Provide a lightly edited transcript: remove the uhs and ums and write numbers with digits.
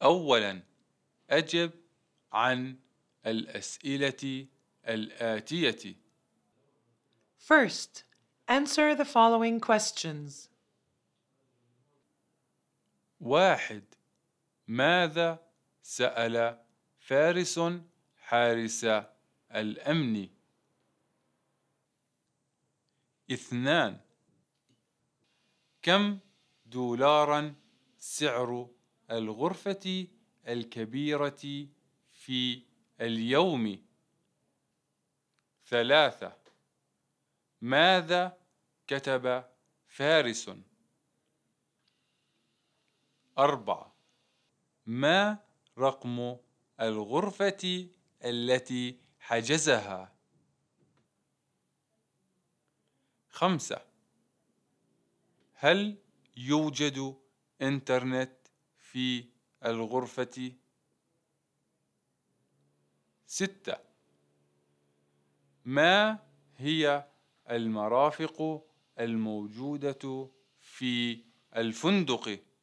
أولاً، أجب عن الأسئلة الآتية. First, answer the following questions. 1. ماذا سأل فارس حارس الأمن؟ 2. كم دولاراً سعر الغرفة الكبيرة في اليوم؟ 3. ماذا كتب فارس؟ 4. ما رقم الغرفة التي حجزها؟ 5. هل يوجد إنترنت في الغرفة؟ 6. ما هي المرافق الموجودة في الفندق؟